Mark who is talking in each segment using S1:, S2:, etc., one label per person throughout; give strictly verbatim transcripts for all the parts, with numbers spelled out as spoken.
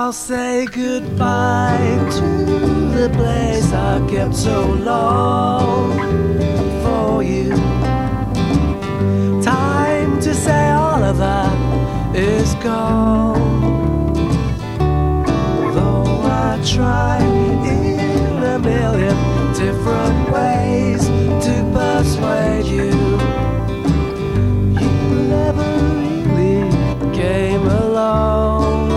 S1: I'll say goodbye to the place I kept so long for you. Time to say all of that is gone. Though I try in a million different ways to persuade you, you never really came along.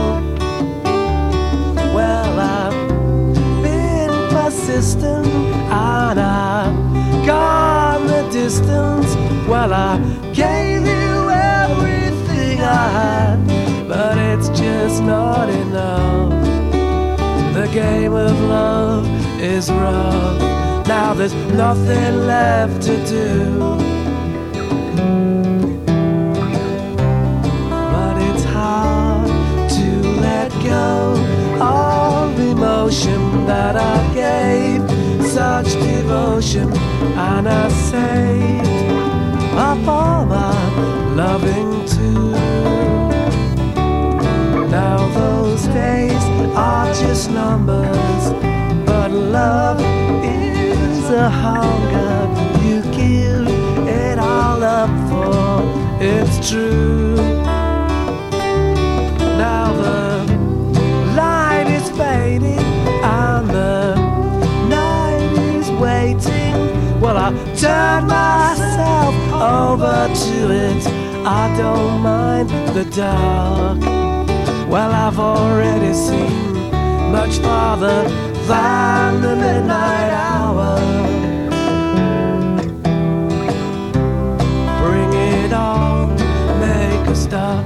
S1: Well, I've been persistent and I've gone the distance. Well, I gave you everything I had, but it's just not enough. The game of love is rough. Now there's nothing left to do. But it's hard to let go of emotion that I gave such devotion, and I saved up all my loving too. Now those days are just numbers, but love is a hunger you give it all up for. It's true. Now the light is fading and the night is waiting. Well, I turn myself over to it. I don't mind the dark. Well, I've already seen much farther than the midnight hour. Bring it on, make a stop.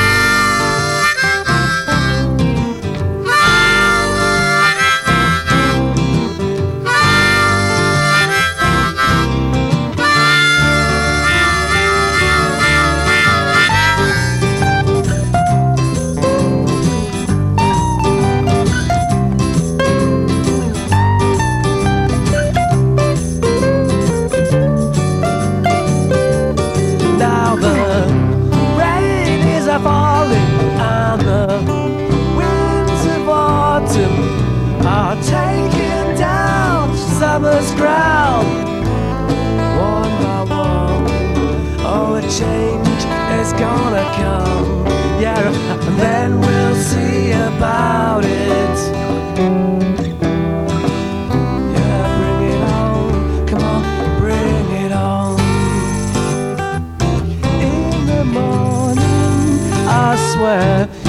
S1: Falling and the winds of autumn are taking down summer's ground one by one. Oh, a change is gonna come, yeah, and then we'll see about it. Yeah, bring it on, come on, bring it on. In the morning I swear